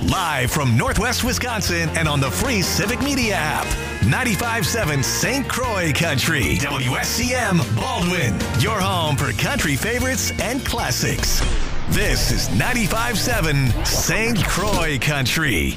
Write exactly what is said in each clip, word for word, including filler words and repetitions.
Live from Northwest Wisconsin and on the free Civic Media app. ninety-five point seven Saint Croix Country. W S C M Baldwin. Your home for country favorites and classics. This is ninety-five point seven Saint Croix Country.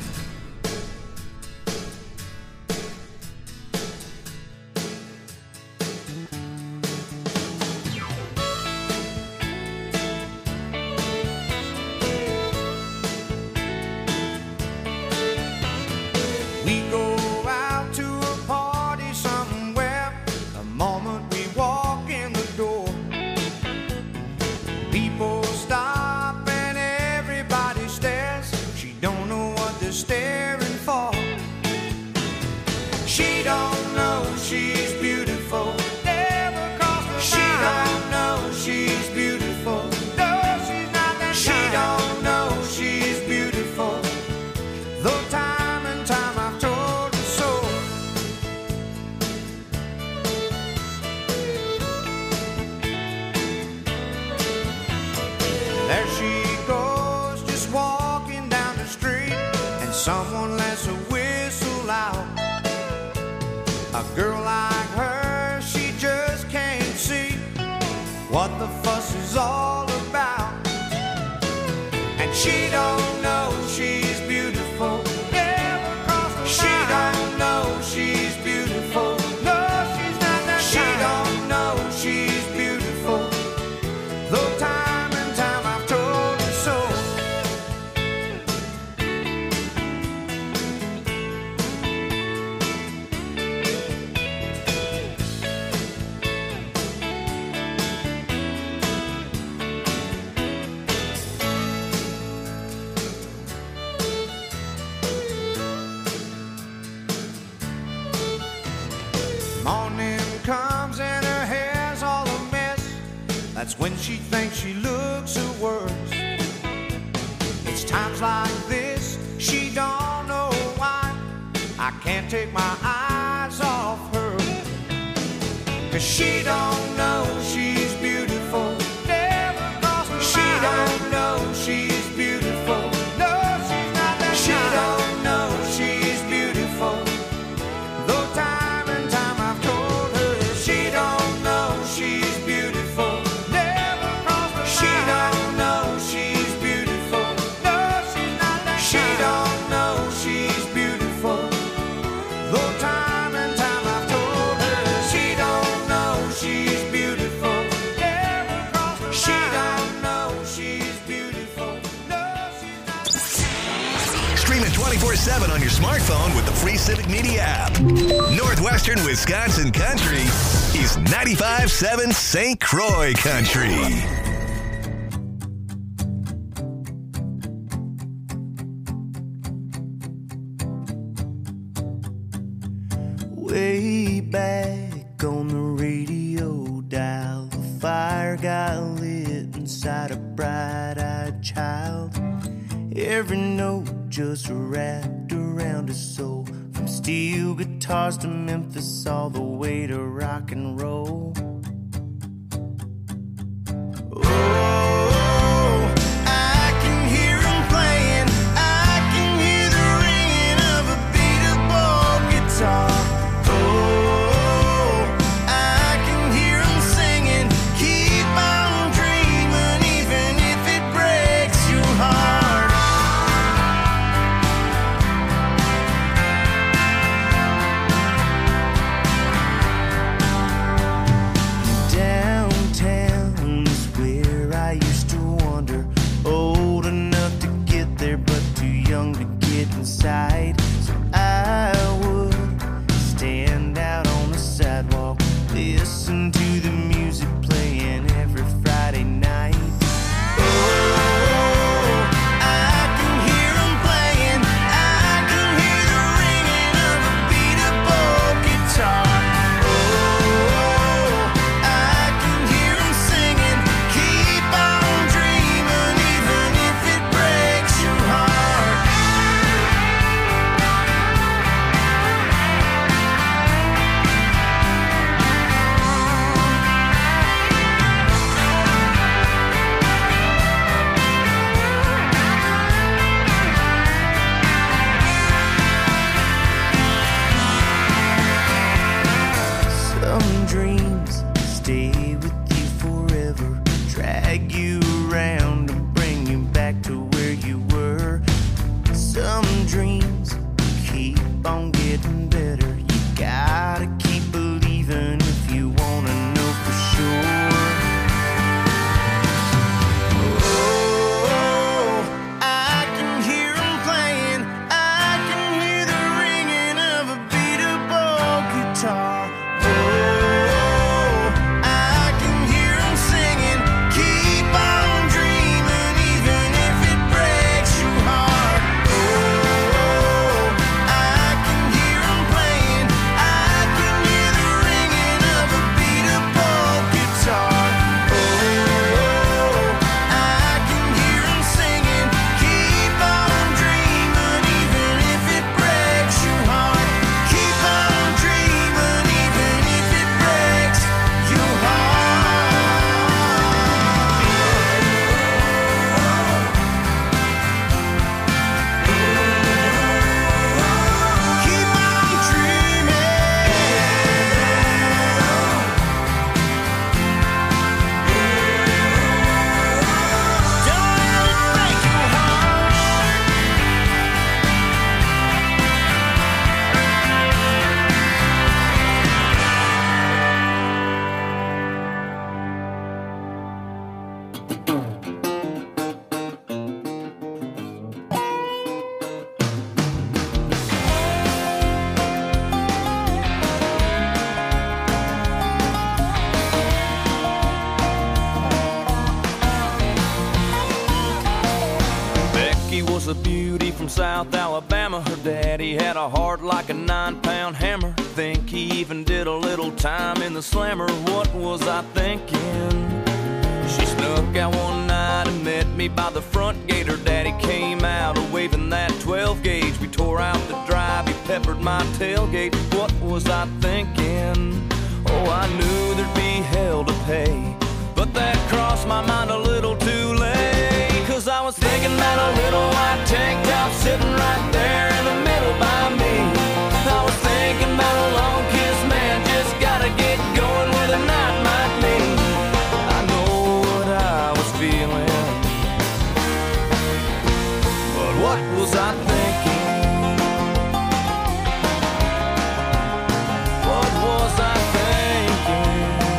That's when she thinks she looks her worst. It's times like this, she don't know why I can't take my eyes off her. Cause she don't know she's beautiful. Never crossed her mind. She don't know she's beautiful. No, she's not that She kind. Don't know she's beautiful. Though time and time I've told her she don't know she's beautiful. twenty-four seven on your smartphone with the free Civic Media app. Northwestern Wisconsin Country is ninety-five point seven Saint Croix Country. Way back on the radio dial, the fire got lit inside a bright-eyed child. Every note just wrapped around his soul, from steel guitars to Memphis all the way to rock and roll. Oh, I can hear him playing, I can hear the ringing of a beatable guitar. Oh, I can hear him singing, keep on dreaming even if it breaks your heart. getting better. You gotta keep believing if you wanna know for sure. Oh, I can hear 'em playing. I can hear the ringing of a beatable guitar. Oh, I can hear 'em singing. Keep on dreaming even if it breaks your heart. Oh, I can hear 'em playing. I can hear the ringing of a beatable guitar. Oh, I can hear 'em singing. Keep on dreaming even if it breaks your heart. Keep on dreaming even if it breaks your heart. Keep on dreaming. Don't let it break your heart. Becky was a beauty from South Alabama. Her daddy had a heart like a nine-pound hammer. Think he even did a little time in the slammer. What was I thinking? She snuck out one night and met me by the front gate. Her daddy came out a waving that twelve gauge. We tore out the drive, he peppered my tailgate. What was I thinking? Oh, I knew there'd be hell to pay, but that crossed my mind a little too late. Cause I was thinking about a little white tank top sitting right there in the middle by me. I was thinking about a long kiss, man, just gotta get going where the night might lead. I know what I was feeling, but what was I thinking? What was I thinking?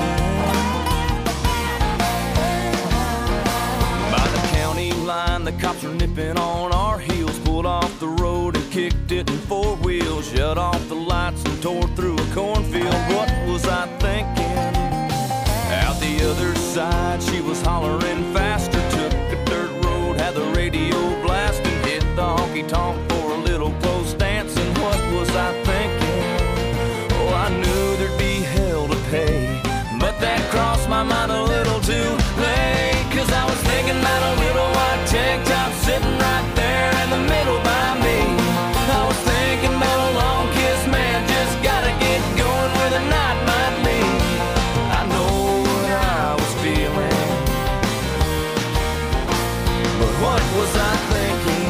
By the county line, the cops were nipping on our heels. Pulled off the road and kicked it in four wheels. Shut off the lights and tore through a cornfield. What was I thinking? Out the other side, she was hollering faster. Took a dirt road, had the radio blasting. Hit the honky-tonk for a little close dancing. What was I thinking? Oh, I knew there'd be hell to pay, but that crossed my mind a little too late. Cause I was thinking about a little white tank top sitting right there in the middle by me. I was thinking about a long kiss, man, just gotta get going where the night might lead. I know what I was feeling, but what was I thinking?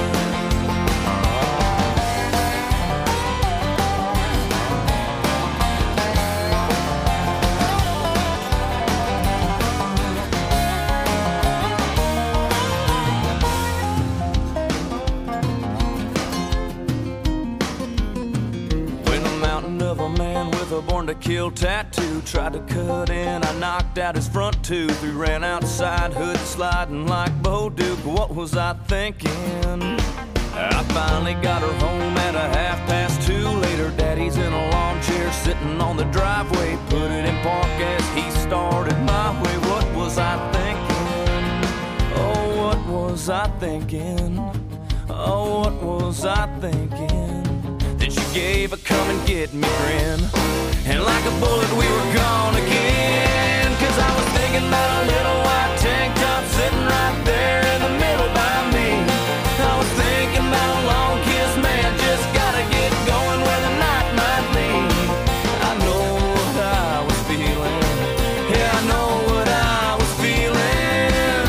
A born to kill tattoo tried to cut in, I knocked out his front tooth. We ran outside, hood sliding like Bo Duke. What was I thinking? I finally got her home at a half past two. Later, daddy's in a lawn chair sitting on the driveway. Put it in park as he started my way. What was I thinking? Oh, what was I thinking? Oh, what was I thinking? Then she gave a come and get me grin, and like a bullet we were gone again. Cause I was thinking about a little white tank top sitting right there in the middle by me. I was thinking about a long kiss, man, just gotta get going where the night might lead. I know what I was feeling, yeah, I know what I was feeling.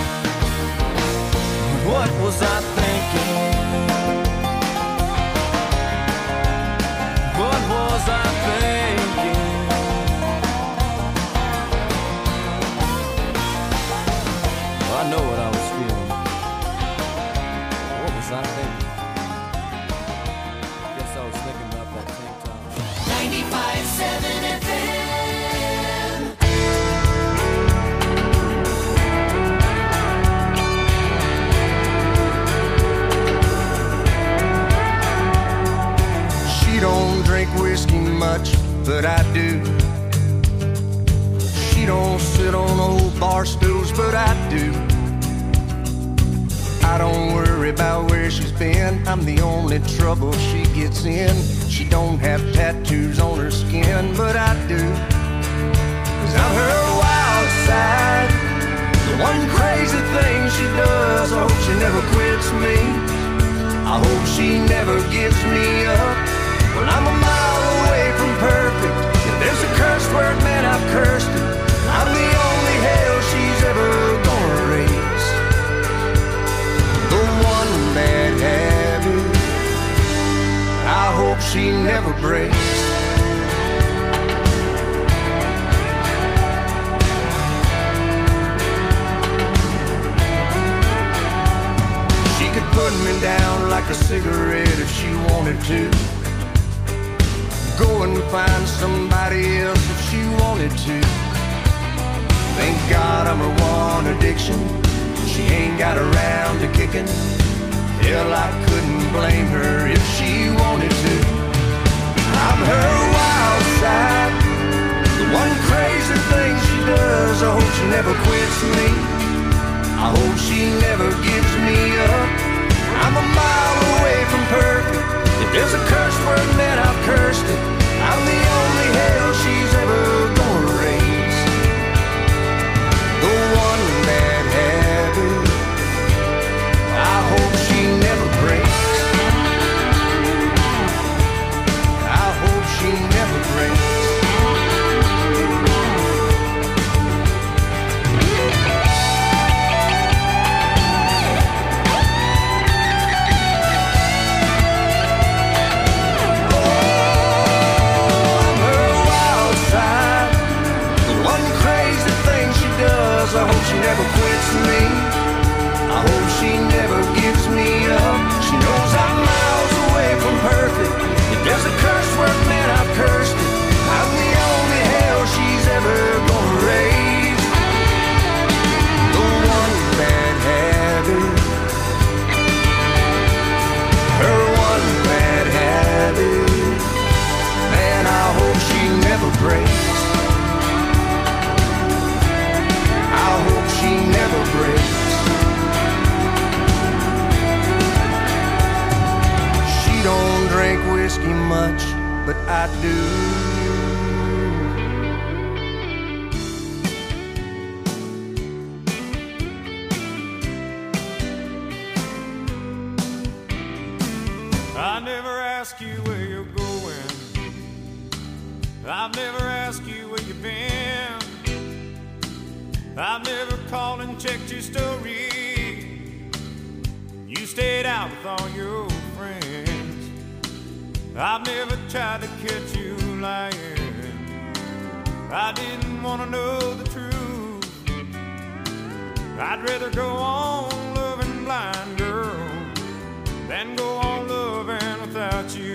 What was I thinking? What was I thinking? Well, I know what I was feeling. What was I thinking? Guess I was thinking about ninety-five seven F M. She don't drink whiskey much, but I do. She don't sit on old bar stools, but I do. I don't worry about where she's been. I'm the only trouble she gets in. She don't have tattoos on her skin, but I do. Cause I'm her wild side, the one crazy thing she does. I hope she never quits me. I hope she never gives me up. Well, I'm a mile away from perfect. If there's a curse word, man, I've cursed it. I'm the only hell she's ever gonna raise. The one bad habit I hope she never breaks. She could put me down like a cigarette if she wanted to. Go and find somebody else if she wanted to. Thank God I'm her one addiction. She ain't got around to kicking. Hell, I couldn't blame her if she wanted to. I'm her wild side, the one crazy thing she does. I hope she never quits me. I hope she never gives me up. I'm a mile away from perfect. If there's a curse word, man, I've cursed it. I'm the only hell she's ever gonna raise. The one bad habit I hope she never breaks. I hope she never breaks. I hope she never quits me. I hope she never gives me up. She knows I'm miles away from perfect. If there's a curse word, man, I've cursed it. I'm the only hell she's ever gonna raise. The one bad habit, her one bad habit, man, I hope she never breaks. I hope she never breaks. She don't drink whiskey much, but I do. I never ask you where you're going. I've never asked you where you've been. I've never called and checked your story. You stayed out with all your friends. I've never tried to catch you lying. I didn't want to know the truth. I'd rather go on loving blind, girl, than go on loving without you.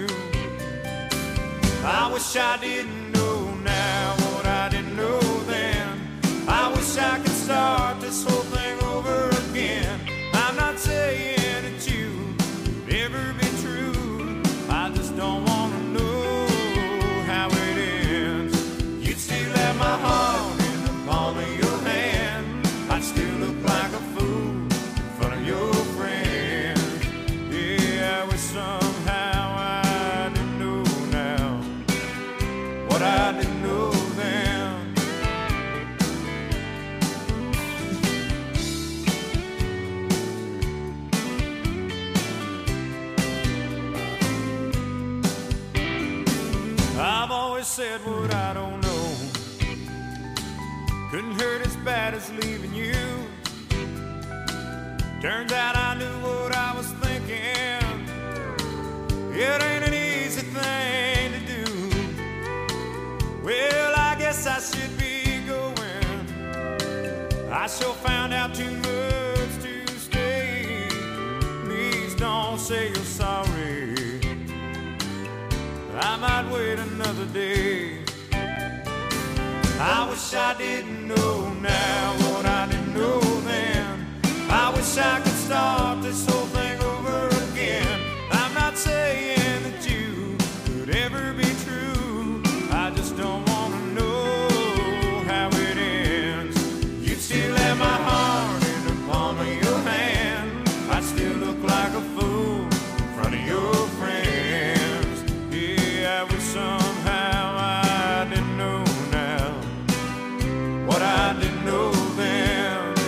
I wish I didn't know now what I didn't know then. I wish I could start this whole thing over again. I'm not saying that you would ever be true. I just don't want to know how it ends. You'd still have my heart in the palm of your hand. I'd still look like a fool in front of your friends. Yeah, I wish somehow I didn't know now what I didn't know then. I've always said what I don't know. Couldn't hurt as bad as leaving you. Turns out I knew what I was thinking. It ain't an easy thing to do. Well, I guess I should be going. I sure found out too much to stay. Please don't say you're sorry. I might wait another day. I wish I didn't know now what I didn't know then. I wish I could start this whole thing over again. I'm not saying that you could ever be true. I just don't want to know how it ends. You'd still have my heart in the palm of your hand. I'd still look like a fool in front of your friends. Yeah, I wish somehow I didn't know now what I didn't know then.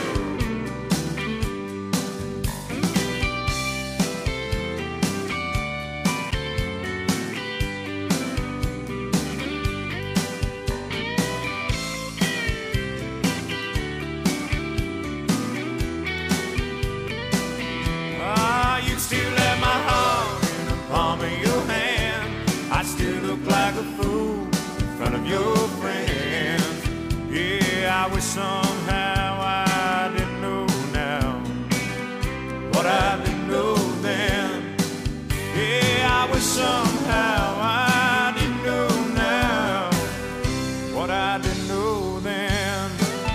Ah, you still have my heart in the palm of your hand. I still look like a fool in front of your friends. Yeah, I wish somehow I didn't know now what I didn't know then. Yeah, I wish somehow I didn't know now what I didn't know then.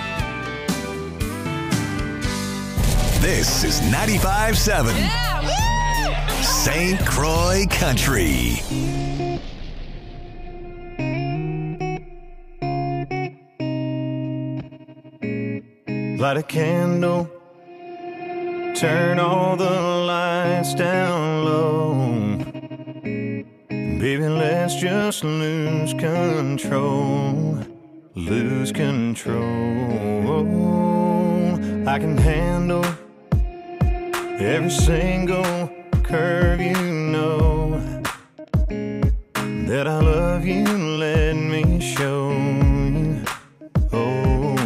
This is ninety-five seven Saint Croix Country. Light a candle, turn all the lights down low. Baby, let's just lose control, lose control. I can handle every single curve, you know that I love you, let me show you. Oh,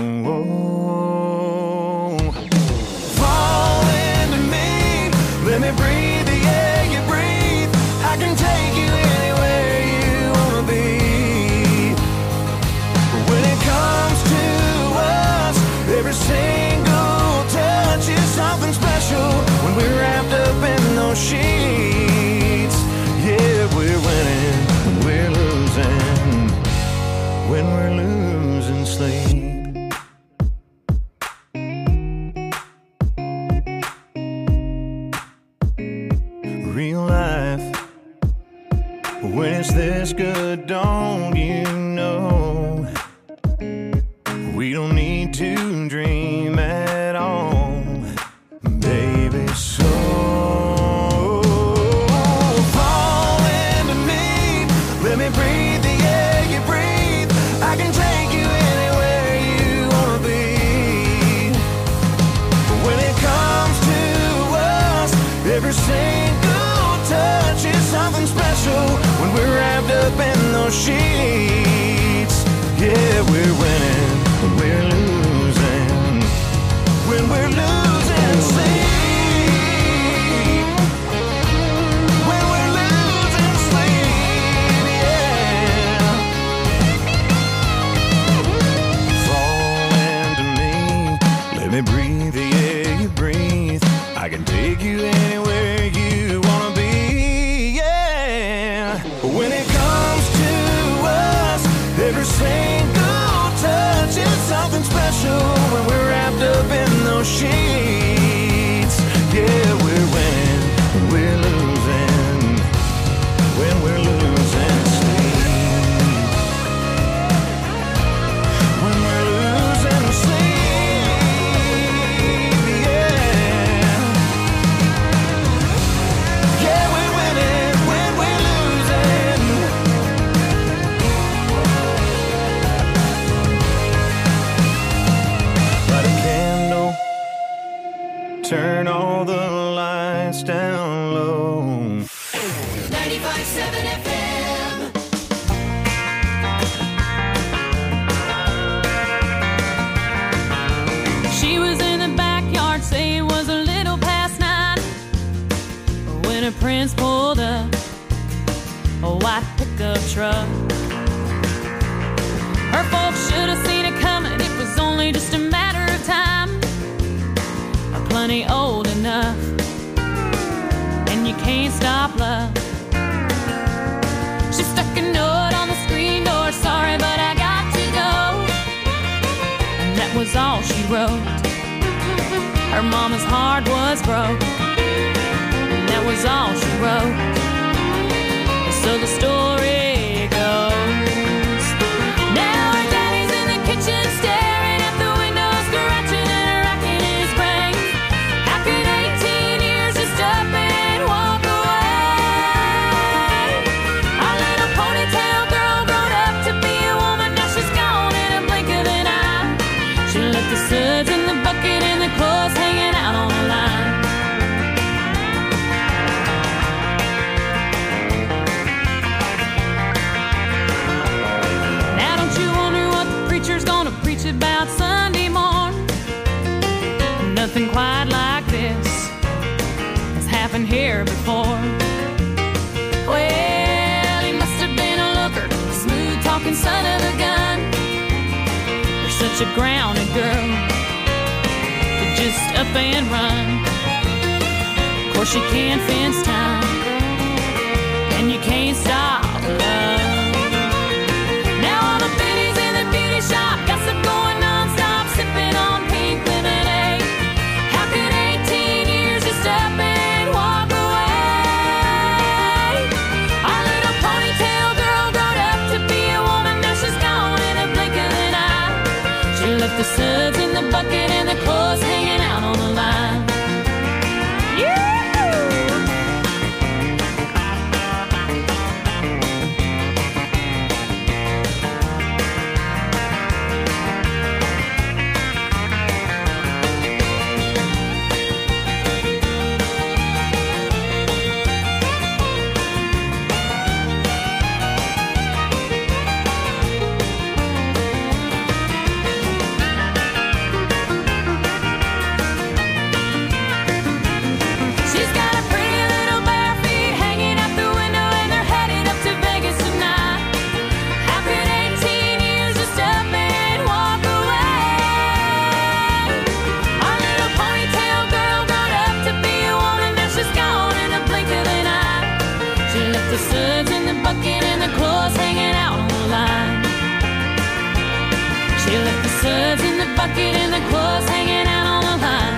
oh. Fall into me, let me breathe the air you breathe. I can take you anywhere you wanna be. But when it comes to us, every single touch is something special. When we're wrapped up in those sheets, yeah, we're winning, when we're losing, when we're losing sleep. Real life, when it's this good, don't you know? We don't need to dream at all, baby, so fall into me, let me breathe the air you breathe. I can take you anywhere you wanna be. But when it comes to us, every single touch is something special. When we're wrapped up in those sheets, yeah, we're winning, when we're losing, when we're losing sleep. When we're losing sleep, yeah. Fall into me, let me breathe the air you breathe. I can take you anywhere you wanna be, yeah. But when it comes to us, every single touch is something special. When we're wrapped up in those sheets, yeah, we're winning, when we're losing, when we're losing sleep. When we're losing sleep, yeah. Yeah, we're winning, when we're losing. Light a candle, turn all the lights down low. ninety-five seven F M. She was in the backyard, say it was a little past nine, when her prince pulled up a white pickup truck. Her folks should have seen it coming, it was only just a matter of time. Plenty old enough, and you can't stop love. She stuck wrote. Her mama's heart was broke, and that was all she wrote. So the story goes. Now her daddy's in the kitchen staring at the window, scratching and racking his brain. How could eighteen years just up and walk away? Our little ponytail girl grown up to be a woman, now she's gone in a blink of an eye. She left the suds in the bucket and the clothes hanging out on the line. Now don't you wonder what the preacher's gonna preach about Sunday morn? Nothing quite like this has happened here before. Well, he must have been a looker, smooth talking son of a gun. You're such a grounded girl, just up and run. Of course you can't fence time, and you can't stop love. Now all the biddies in the beauty shop, gossip going non-stop, sipping on pink lemonade. How could eighteen years just up and walk away? Our little ponytail girl grown up to be a woman, now she's gone in a blink of an eye. She left the suds in the bucket and the clothes hanging out on the line. She's got a pretty little bare feet hanging out the window, and they're headed up to Vegas tonight. How could eighteen years just up and walk away? Our little ponytail girl grown up to be a woman, now she's gone in a blink of an eye. She left the suds in the bucket and the clothes hanging out on the line. She left the suds in the bucket and the clothes hanging out on the line.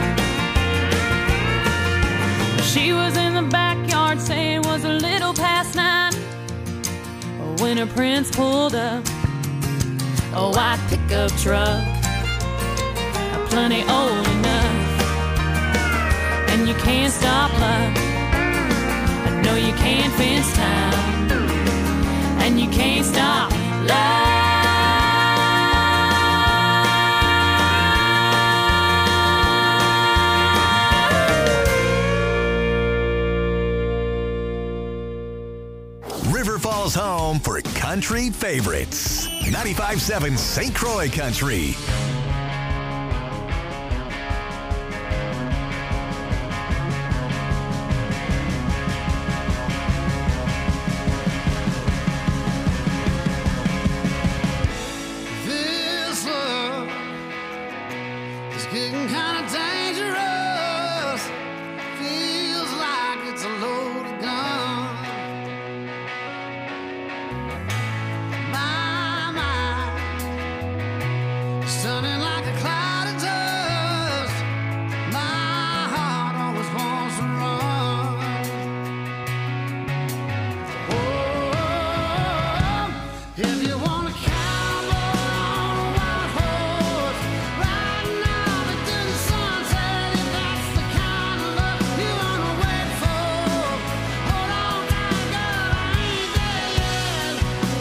She was in the backyard saying it was a little past nine when her prince pulled up a white pickup truck, plenty old enough. And you can't stop love, I know you can't fence time, and you can't stop love. River Falls home for country favorites. ninety-five point seven Saint Croix Country. This love is getting kind of dangerous. Feels like it's a loaded gun. My mind is turning like a cloud of dust. My heart always wants to run. Oh, if you want to cowboy on a wild horse, riding out into the sunset, if that's the kind of love you want to wait for, hold on tight, girl, I ain't there yet.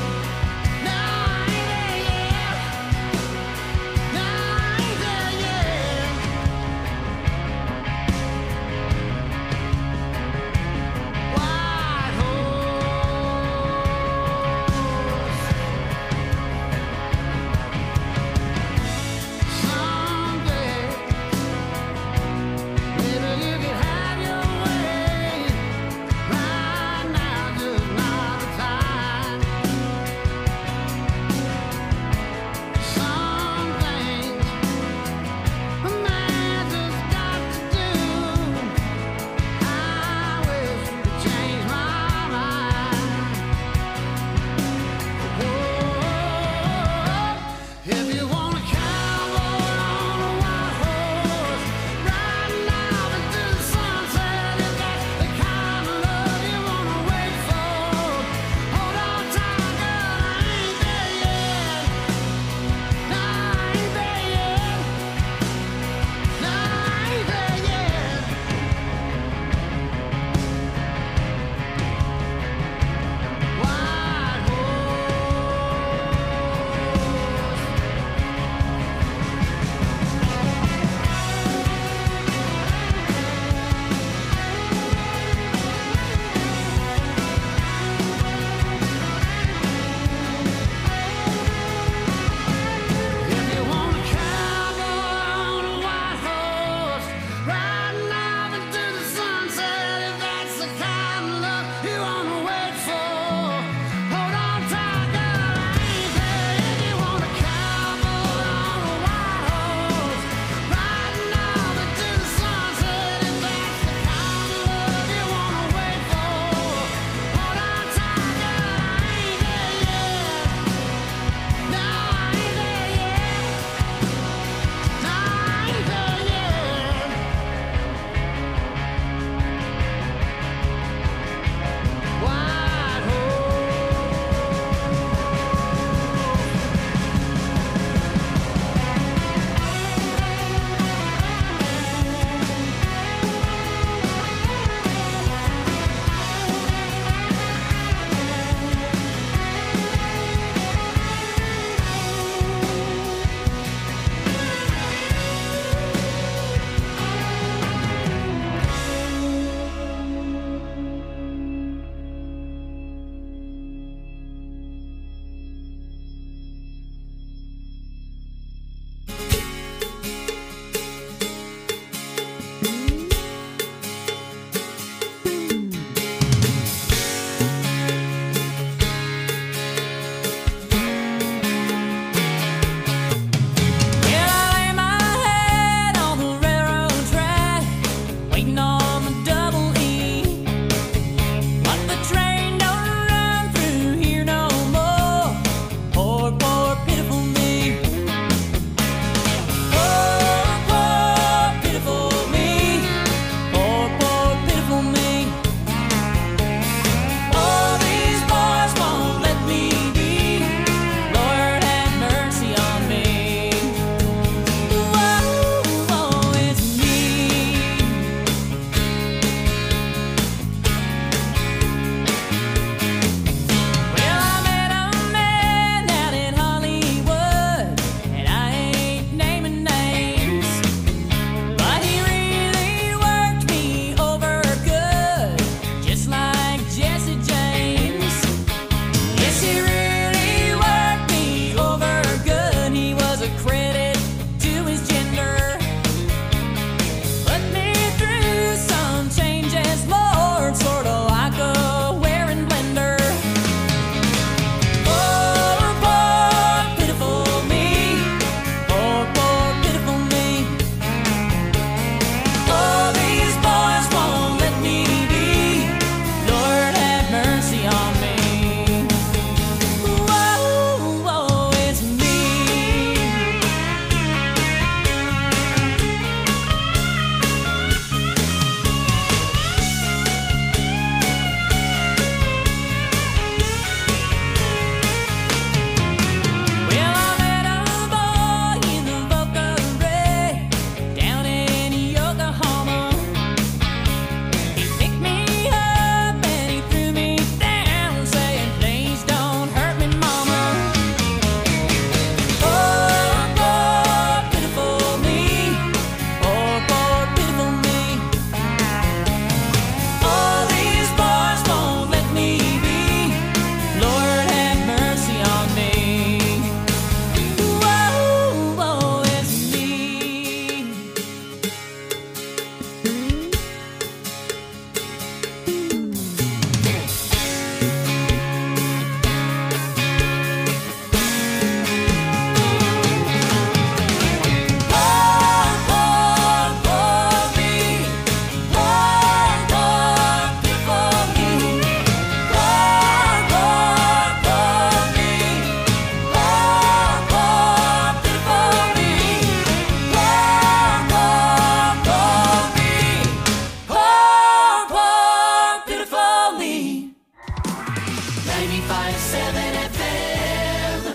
ninety-five point seven F M.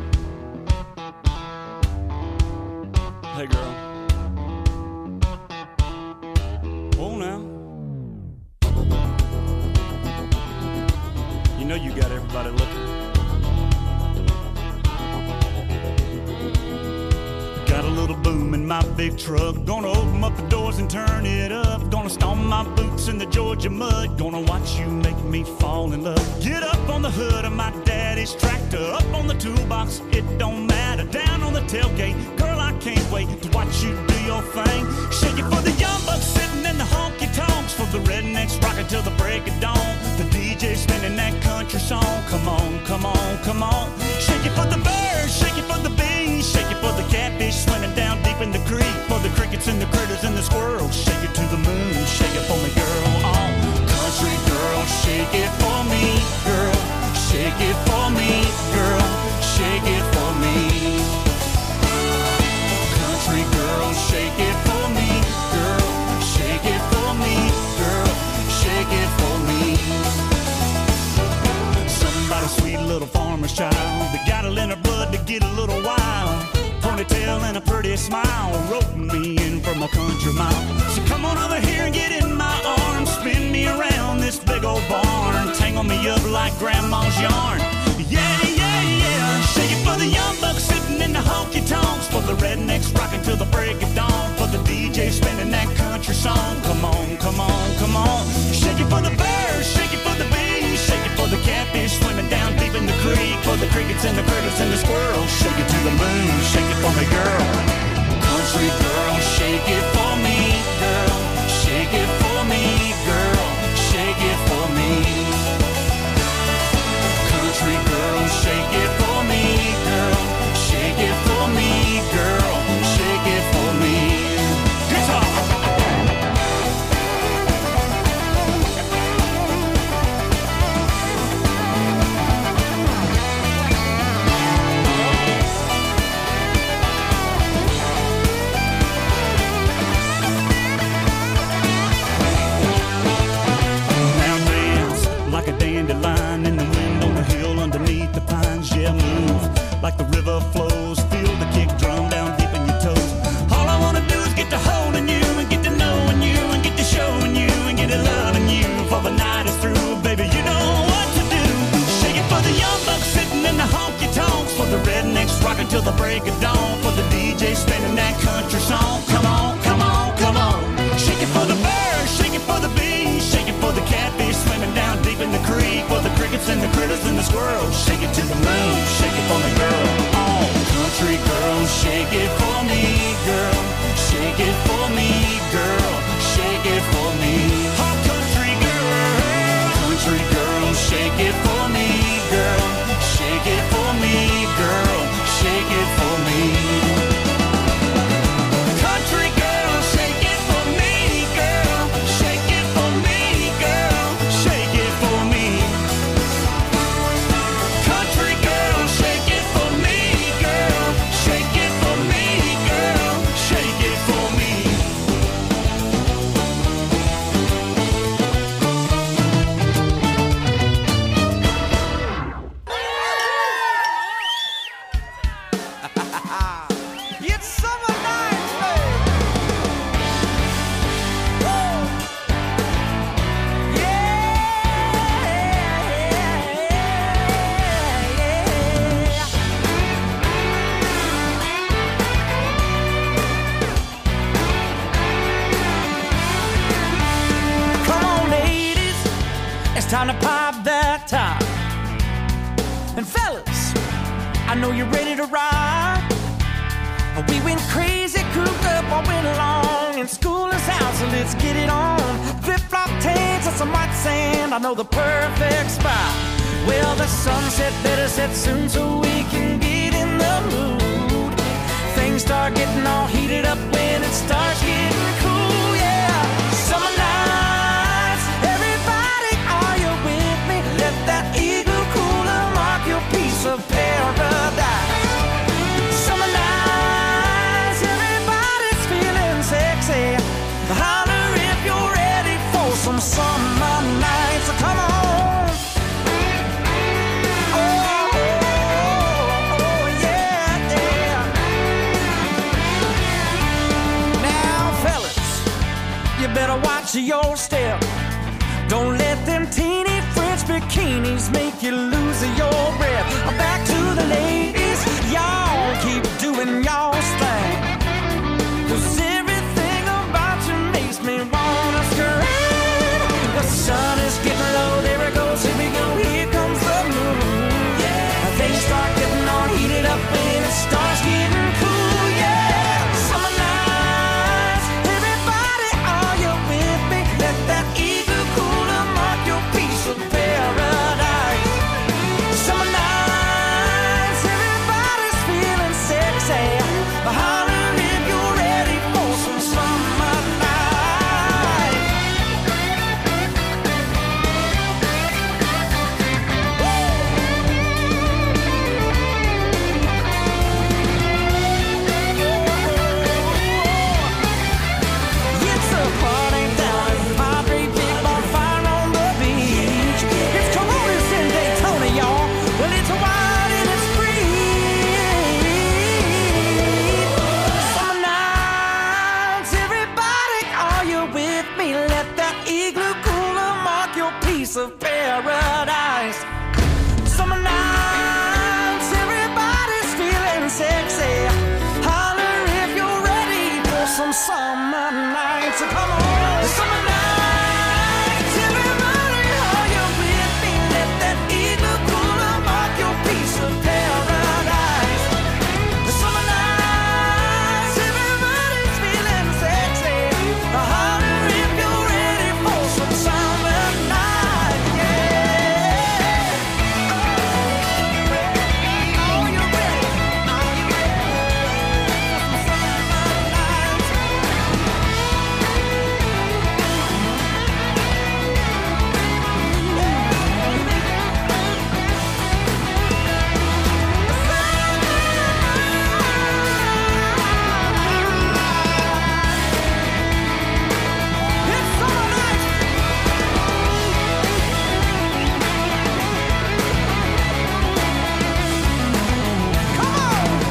Hey, girl. Oh, now. You know you got everybody looking. Got a little boom in my big truck. Gonna open up the doors and turn it up. Gonna stomp my boots in the Georgia mud. Gonna watch you make me fall in love. Get up on the hood of my daddy's tractor. Up on the toolbox, it don't matter. Down on the tailgate, girl, I can't wait to watch you do your thing. Shake it for the young bucks sitting in the honky tonks. For the rednecks rocking till the break of dawn. The D J spinning that country song. Come on, come on, come on. Shake it for the birds, shake it for the bees. Shake it for the catfish swimming down deep in the creek. For the crickets and the critters and the squirrels. Shake it to the moon, shake it for me, girl. Oh, country girl, shake it for me, girl. Shake it for me, girl. Shake it for me. Country girl, shake it for me, girl. Shake it for me, girl. Shake it for me. Somebody sweet little farmer's child. They got it in her blood to get a little wild. Ponytail and a pretty smile, roping me in from a country mile. So come on over here and get in my arms, spin me around this big old barn, tangle me up like grandma's yarn. Yeah, yeah, yeah. Shake it for the young bucks sitting in the honky tonks. For the rednecks rocking till the break of dawn. For the D J spinning that country song. Come on, come on, come on. Shake it for the birds, shake it for the bees. Shake it for the catfish swimming down deep in the creek. For the crickets and the critters and the squirrels. Shake it to the moon, shake it for me, girl. Country girl, shake it for me, girl. Shake it for me, girl. Shake it for me. Country girl, shake it for me, girl. Shake it for me, girl. Shake it for me. Guitar. Like a dandelion in the wind on the hill underneath the pines. Yeah, move like the river flows. Feel the kick drum down deep in your toes. All I wanna do is get to holding you and get to knowing you and get to showing you and get to loving you. For the night is through, baby, you know what to do. Shake it for the young bucks sitting in the honky tonks. For the rednecks rocking till the break of dawn. For the D J spinning that country song. Come on, come on, come on. Shake it for the birds, shake it for the bees. Shake it for the catfish swimming down deep in the creek. For the crickets and the critters and the squirrels. Shake it to the moon, shake it for me, girl. Oh, country girl, shake it for me, girl. Shake it for me, girl. Shake it for me. Oh, country girl, country girl, shake it for me, girl. Shake it for me, girl. Shake it for me. Country girl, shake it for me, girl. Shake it for me, girl. Shake it for me. Country girl, shake it for me, girl. Shake it for me, girl. Shake it for me. It's summer nights, babe. Woo! Yeah. Come on, ladies, it's time to pop that top. And fellas, I know you're ready to ride. We went crazy, cooped up all winter long, and school is out, so let's get it on. Flip-flop tanks and some white sand, I know the perfect spot. Well, the sunset better set soon so we can get in the mood. Things start getting all heated up when it starts getting cool, yeah. Summer nights, everybody, are you with me? Let that eagle cooler mark your piece of paradise. Summer nights, everybody's feeling sexy. Holler if you're ready for some summer nights. So come on. watch your step. Don't let them teeny French bikinis make you lose your breath. Back to the ladies, y'all keep doing y'all's thing. 'Cause everything about you makes me wanna scream. The sun is getting low, there it goes, here we go, here comes the moon. Yeah, things start getting all heated up and it starts getting cool. Yeah, summer nights, everybody, are you with me? Let that eagle cooler mark your piece of paradise. Summer nights, everybody's feeling sexy. Holler if you're ready for some summer night. It's a party down at Padre, big bonfire on the beach. It's Coronas in Daytona, y'all. Well, it's wild and it's free. Summer nights, everybody, are you with me? Let that igloo cooler mark your piece of paradise. Summer nights, everybody's feeling sexy. Holler if you're ready for some summer nights. So come on, summer nights, everybody, are you with me? Let that igloo cooler mark your piece of paradise. Summer nights, everybody's feeling sexy. Holler if you're ready for some summer night. Yeah. Are you ready? Are you ready for some summer nights? It's summer nights. Come on.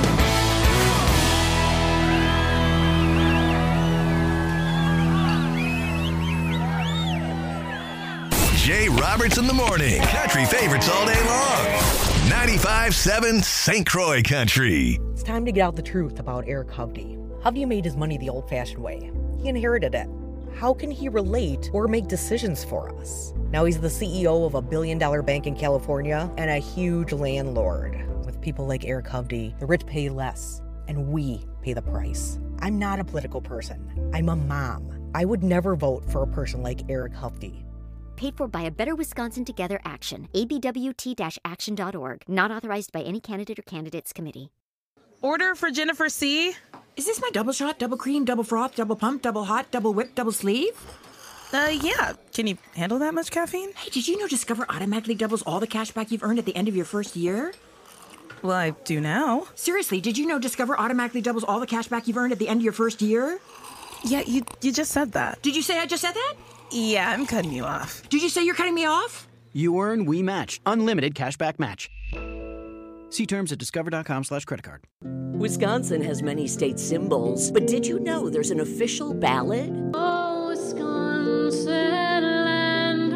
Jay Roberts in the morning. Country favorites all day long. ninety-five seven Saint Croix Country. It's time to get out the truth about Eric Hovde. Hovde made his money the old-fashioned way. He inherited it. How can he relate or make decisions for us? Now he's the C E O of a billion-dollar bank in California and a huge landlord. With people like Eric Hovde, the rich pay less, and we pay the price. I'm not a political person. I'm a mom. I would never vote for a person like Eric Hovde. Paid for by a Better Wisconsin Together Action. A B W T action dot org. Not authorized by any candidate or candidates committee. Order for Jennifer C. Is this my double shot, double cream, double froth, double pump, double hot, double whip, double sleeve? Uh, yeah. Can you handle that much caffeine? Hey, did you know Discover automatically doubles all the cash back you've earned at the end of your first year? Well, I do now. Seriously, did you know Discover automatically doubles all the cash back you've earned at the end of your first year? Yeah, you you just said that. Did you say I just said that? Yeah, I'm cutting you off. Did you say you're cutting me off? You earn, we match. Unlimited cashback match. See terms at discover.com slash credit card. Wisconsin has many state symbols, but did you know there's an official ballad? Oh, Wisconsin, land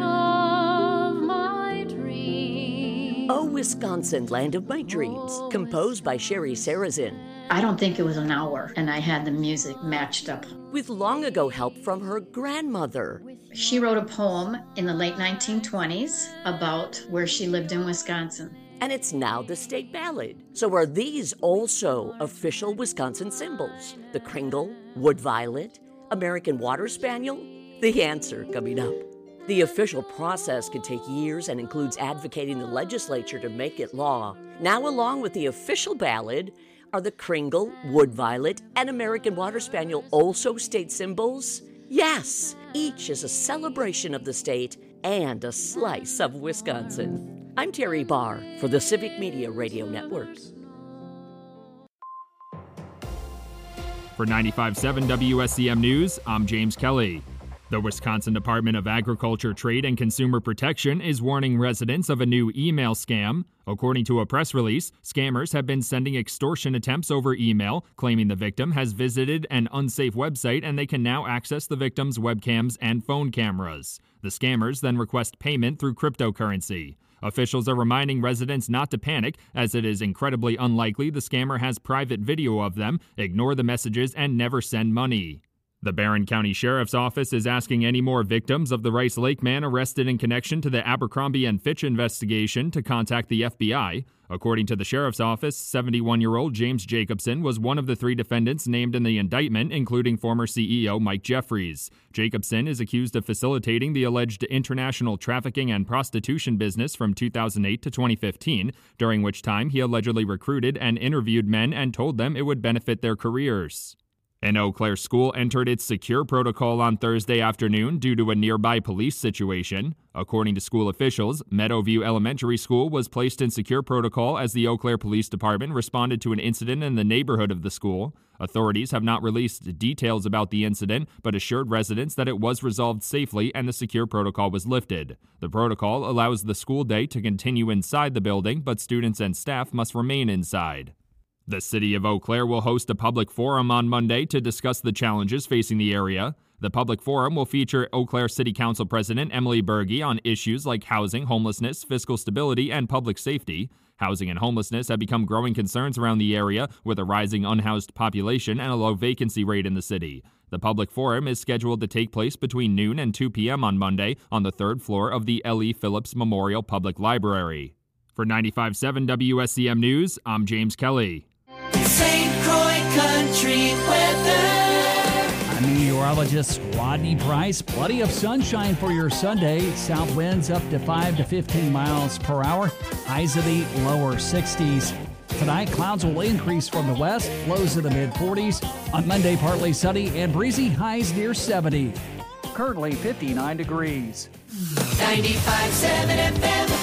of my dreams. Oh, Wisconsin, land of my dreams, composed by Sherry Sarazin. I don't think it was an hour, and I had the music matched up. With long ago help from her grandmother. She wrote a poem in the late nineteen twenties about where she lived in Wisconsin. And it's now the state ballad. So are these also official Wisconsin symbols? The Kringle, Wood Violet, American Water Spaniel? The answer coming up. The official process can take years and includes advocating the legislature to make it law. Now, along with the official ballad, are the Kringle, Wood Violet, and American Water Spaniel also state symbols? Yes, each is a celebration of the state and a slice of Wisconsin. I'm Terry Barr for the Civic Media Radio Network. For ninety-five point seven W S C M News, I'm James Kelly. The Wisconsin Department of Agriculture, Trade, and Consumer Protection is warning residents of a new email scam. According to a press release, scammers have been sending extortion attempts over email, claiming the victim has visited an unsafe website and they can now access the victim's webcams and phone cameras. The scammers then request payment through cryptocurrency. Officials are reminding residents not to panic, as it is incredibly unlikely the scammer has private video of them, ignore the messages, and never send money. The Barron County Sheriff's Office is asking any more victims of the Rice Lake man arrested in connection to the Abercrombie and Fitch investigation to contact the F B I. According to the Sheriff's Office, seventy-one-year-old James Jacobson was one of the three defendants named in the indictment, including former C E O Mike Jeffries. Jacobson is accused of facilitating the alleged international trafficking and prostitution business from two thousand eight to twenty fifteen, during which time he allegedly recruited and interviewed men and told them it would benefit their careers. An Eau Claire school entered its secure protocol on Thursday afternoon due to a nearby police situation. According to school officials, Meadowview Elementary School was placed in secure protocol as the Eau Claire Police Department responded to an incident in the neighborhood of the school. Authorities have not released details about the incident, but assured residents that it was resolved safely and the secure protocol was lifted. The protocol allows the school day to continue inside the building, but students and staff must remain inside. The city of Eau Claire will host a public forum on Monday to discuss the challenges facing the area. The public forum will feature Eau Claire City Council President Emily Berge on issues like housing, homelessness, fiscal stability, and public safety. Housing and homelessness have become growing concerns around the area, with a rising unhoused population and a low vacancy rate in the city. The public forum is scheduled to take place between noon and two p.m. on Monday on the third floor of the L E. Phillips Memorial Public Library. For ninety-five point seven W S C M News, I'm James Kelly. Saint Croix Country weather. I'm meteorologist Rodney Price. Plenty of sunshine for your Sunday. South winds up to five to fifteen miles per hour. Highs of the lower sixties. Tonight, clouds will increase from the west. Lows in the mid forties. On Monday, partly sunny and breezy. Highs near seventy. Currently fifty-nine degrees. ninety-five point seven F M.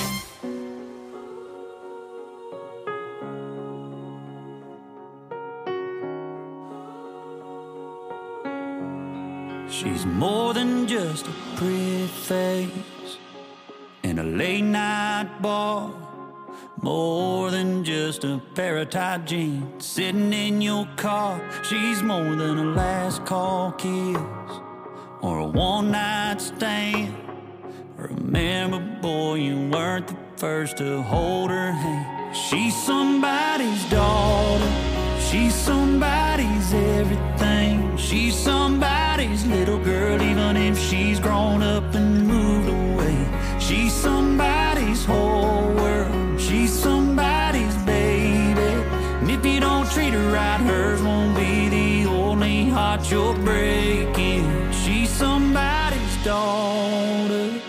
She's more than just a pretty face in a late night bar, more than just a pair of tight jeans sitting in your car. She's more than a last call kiss or a one night stand. Remember, boy, you weren't the first to hold her hand. She's somebody's daughter, she's somebody's everything. She's somebody's little girl, even if she's grown up and moved away. She's somebody's whole world, she's somebody's baby. And if you don't treat her right, hers won't be the only heart you're breaking. She's somebody's daughter.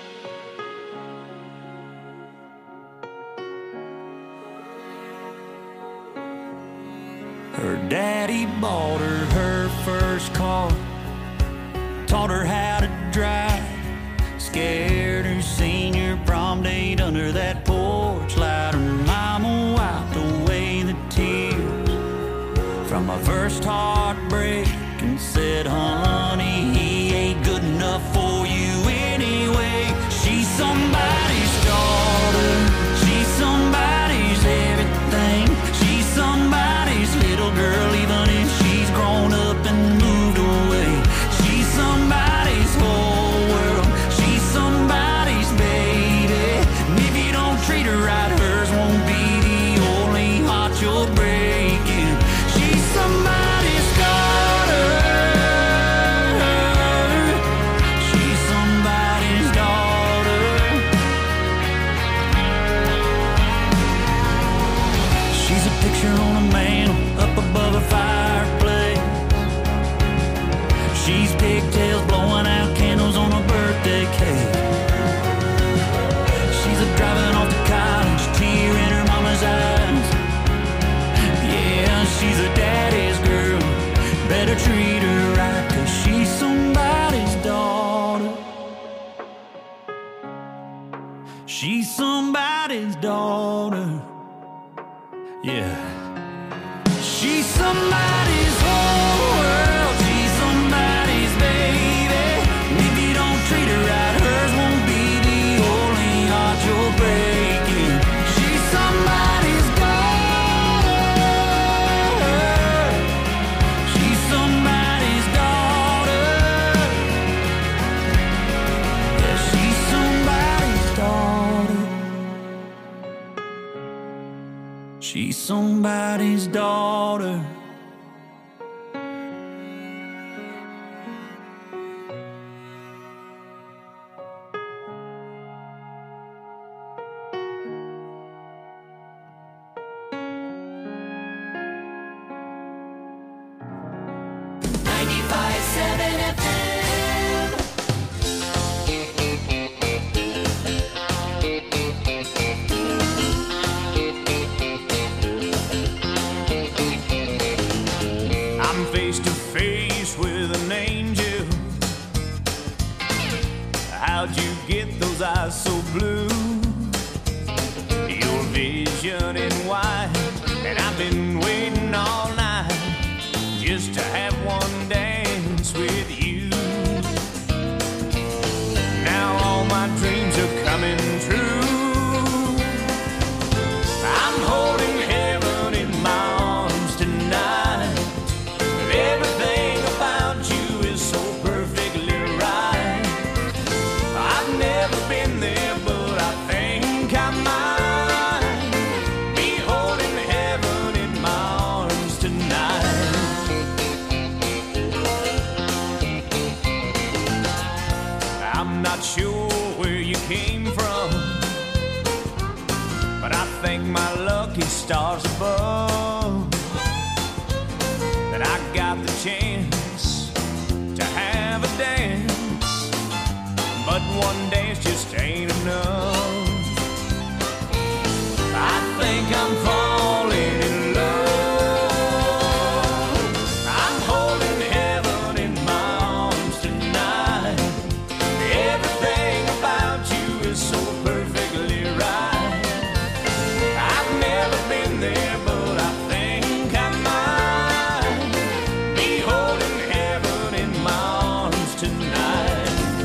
Her daddy bought her her first car, taught her how to drive, scared her senior prom date under that porch light. Her mama wiped away the tears from my first heartbreak and said, honey, he ain't good enough for you anyway. She's somebody's daughter, she's somebody's everything. She's somebody's little girl, even if she's grown up and moved away. She's somebody's whole world, she's somebody's baby. And if you don't treat her right, hers won't be the only heart you're breaking. She's somebody's daughter, she's somebody's daughter. She's a picture on a mantle up above a fireplace. She's pigtails blowing out candles on a birthday cake. She's a driving off to college, tear in her mama's eyes. Yeah, she's a daddy's girl, better treat her right, 'cause she's somebody's daughter. She's somebody's daughter. Yeah. She's somebody's whole world, she's somebody's baby. She's somebody's daughter. ninety-five seven F M. I'm face to face with an angel. How'd you get those eyes so blue? Your vision in white, and I've been waiting all night just to have one dance with you. Now all my dreams are coming true. I'm holding heaven in my arms tonight. Everything about you is so perfectly right. I've never been there, but I think I might be holding heaven in my arms tonight. I'm not sure where you came from, but I thank my lucky stars above that I got the chance to have a dance. But one dance just ain't enough. I think I'm falling in love. I'm holding heaven in my arms tonight. Everything about you is so perfectly right. I've never been there, but I think I might be holding heaven in my arms tonight.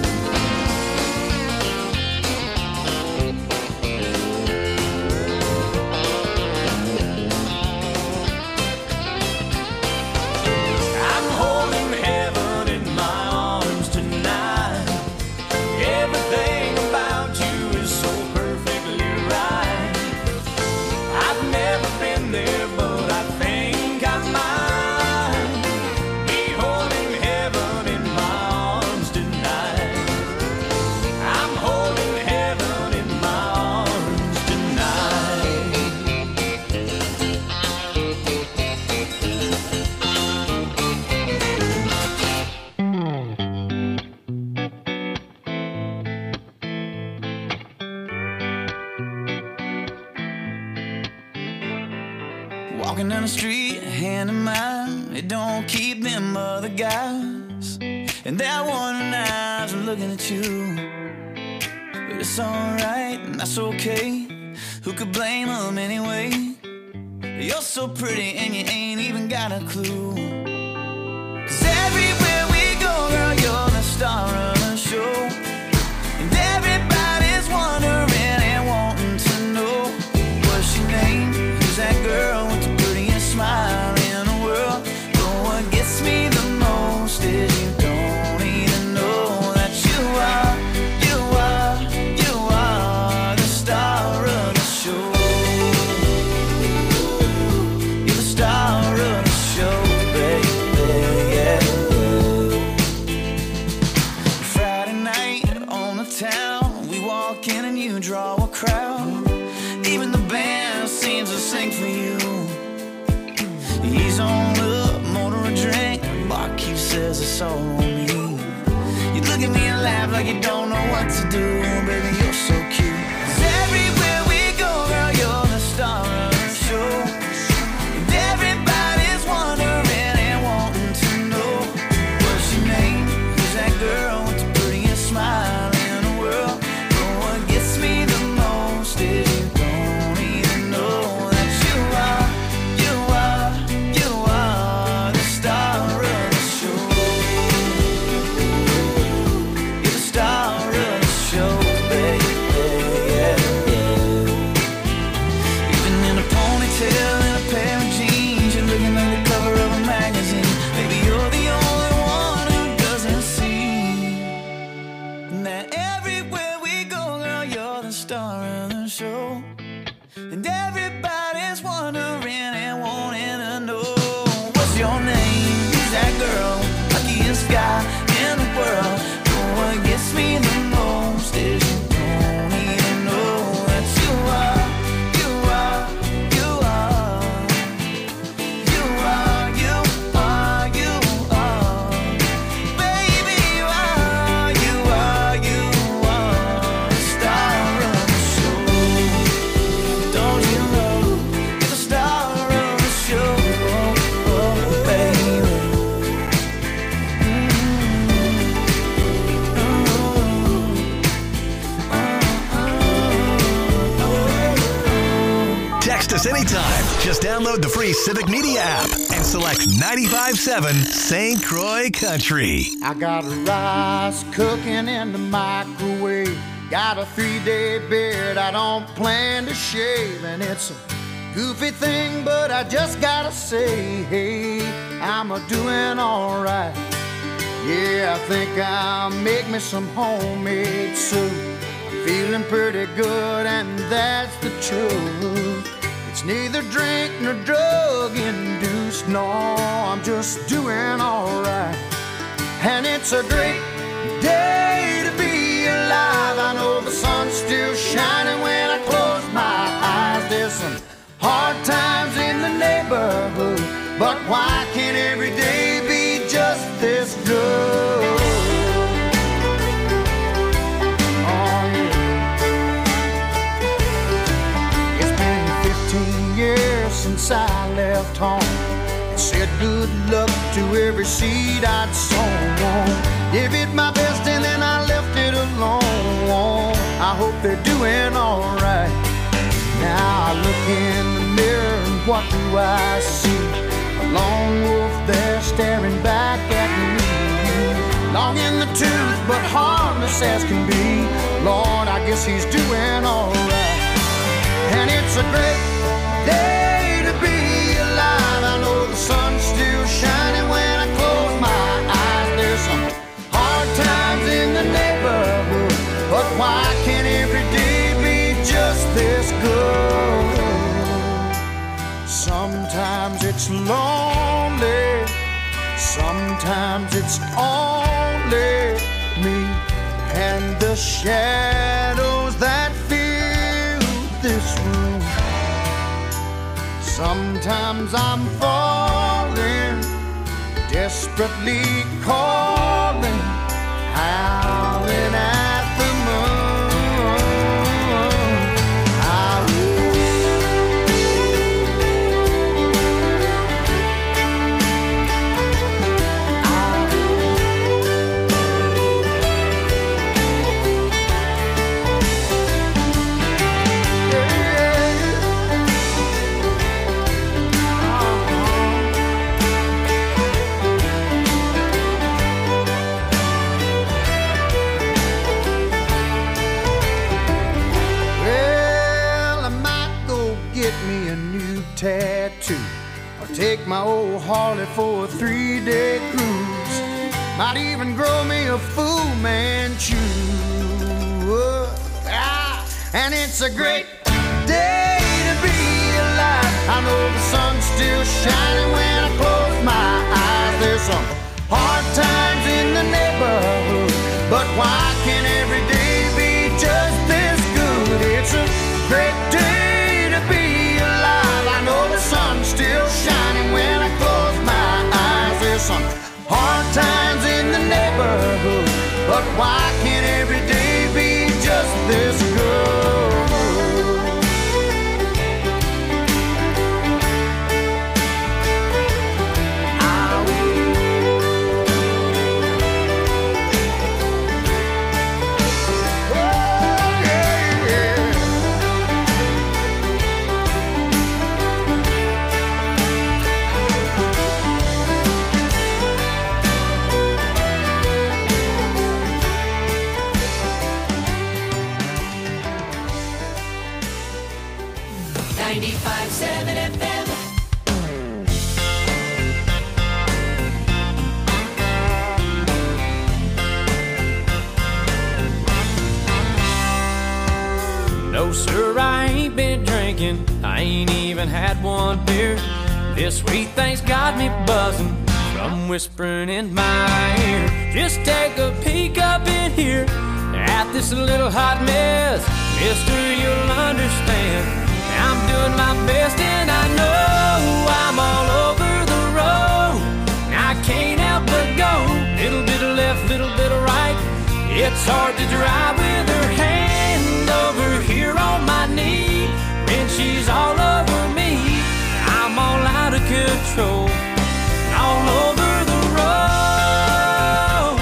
I'm holding heaven in my arms tonight. Everything about you is so perfectly right. I've never been there, but I think I might be holding heaven in my arms tonight. I'm holding heaven in my arms tonight. Walking down the street, hand in mine, it don't keep them other guys. And they're wondering eyes are looking at you. But it's alright, and that's okay. Who could blame them anyway? You're so pretty and you ain't even got a clue. Cause everywhere we go, girl, you're the star of the show. And everybody's wondering and wanting to know what's your name? Who's that girl with the prettiest smile in the world? But what gets me the most is you don't even know that you are, you are, you are the star of the show. You're the star of the show, baby, yeah. Friday night on the town, we walk in and you draw a crowd. Even the band seems to sing for you. He's on up, motor a drink. Barkeep says it's all on me. You look at me and laugh like you don't know what to do. Baby, you're so cute. 'Cause everywhere we go, girl, you're the star of the show. And everybody's wondering and wanting to know what's your name? Who's that girl with the prettiest smile in the world? But what gets me the most is you don't even know that you are, you are, you are the star of the show. You're the star of the show, baby. just wondering and wanting to know what's your name? Who's that girl? Luckiest guy in the world. No one gets me the most is you don't even know that you are, you are, you are, you are, you are, you are. Baby, you are, you are, you are the star of the show. Don't you know you're the star of the show, oh, baby. Text us anytime. Just download the free Civic Media app and select ninety-five point seven Saint Croix Country. I got rice cooking in the microwave. Got a three-day beard I don't plan to shave. And it's a goofy thing, but I just gotta say, hey, I'm a doing all right. Yeah, I think I'll make me some homemade soup. I'm feeling pretty good, and that's the truth. It's neither drink nor drug induced. No, I'm just doing all right. And it's a great day to be alive. I know the sun's still shining when I close my eyes. There's some hard times in the neighborhood, but why can't every day be just this good? Oh, yeah. It's been fifteen years since I left home. It said good luck to every seed I'd sown. Give it my best and then I left it alone. I hope they're doing all right. Now I look in the mirror and what do I see? A lone wolf there staring back at me. Long in the tooth but harmless as can be. Lord, I guess he's doing all right. And it's a great day to be alive. I know the sun's still shining when I close my eyes. There's some hard times in the neighborhood, but why can't every day be just this good? Sometimes it's lonely, sometimes it's only me and the shadows that fill this room. Sometimes I'm falling, desperately calling, howling at the moon. I tattoo, or take my old Harley for a three-day cruise. Might even grow me a Fu Manchu. Ah, and it's a great day to be alive. I know the sun's still shining when I close my eyes. There's some hard times in the neighborhood, but why can't every day be just this good? It's a great day to be alive. I know the sun's still shining when I close my eyes. There's some hard times in the neighborhood, but why can't every day be just this good? ninety-five seven F M. No No, sir, I ain't been drinking. I ain't even had one beer. This sweet thing's got me buzzing from whispering in my ear. Just take a peek up in here at this little hot mess. Mister, you'll understand. I'm doing my best and I know I'm all over the road. I can't help but go. Little bit of left, little bit of right. It's hard to drive with her hand over here on my knee. When she's all over me, I'm all out of control. All over the road.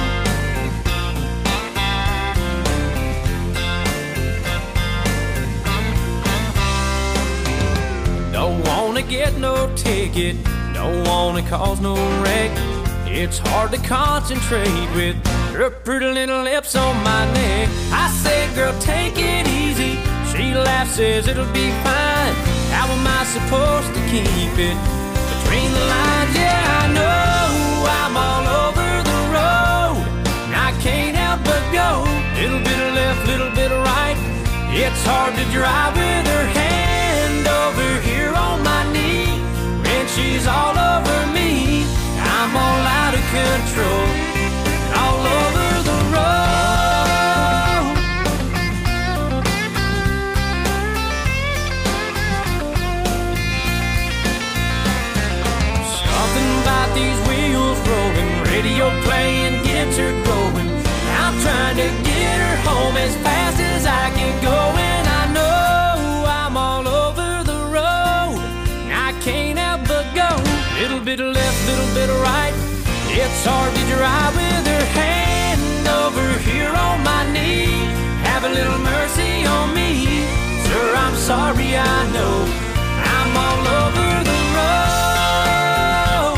Don't wanna get no ticket, don't wanna cause no wreck. It's hard to concentrate with her pretty little lips on my neck. I say, girl, take it easy. She laughs, says it'll be fine. How am I supposed to keep it between the lines? Yeah, I know I'm all over the road, and I can't help but go. Little bit of left, little bit of right. It's hard to drive with her hand over here on my knee. When she's all over me, I'm all out of control, all over the road. Something about these wheels rolling, radio playing gets her going. I'm trying to get her home as fast as I can go, and I know I'm all over the road. I can't help but go. Little bit of left, little bit of right. It's hard to drive with her hand over here on my knee. Have a little mercy on me. Sir, I'm sorry, I know I'm all over the road.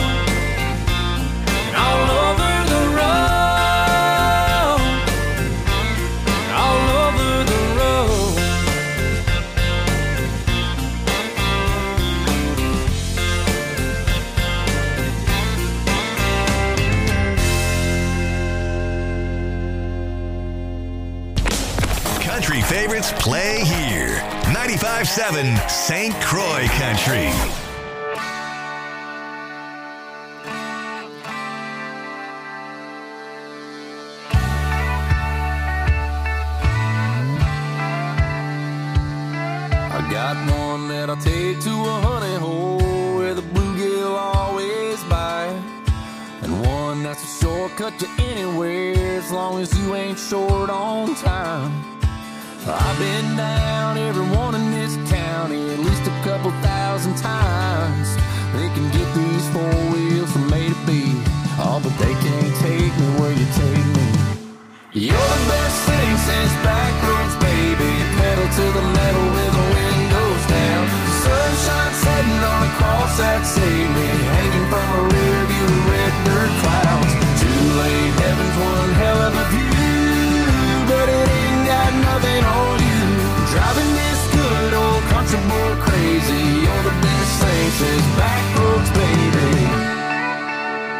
All over the road. All over the road. Country favorites play here. ninety-five point seven Saint Croix Country. I got one that I'll take to a honey hole where the bluegill always bite, and one that's a shortcut to anywhere as long as you ain't short on time. I've been down every one in this county at least a couple thousand times. They can get these four wheels from A to B, oh, but they can't take me where you take me. You're the best thing since backroads, baby. Pedal to the metal with the windows down. Sunshine setting on a cross that saved me, hanging from a rear view of red dirt clouds. Too late, heaven's one hell of a view, but it ain't got nothing on you. Driving this good old country boy crazy.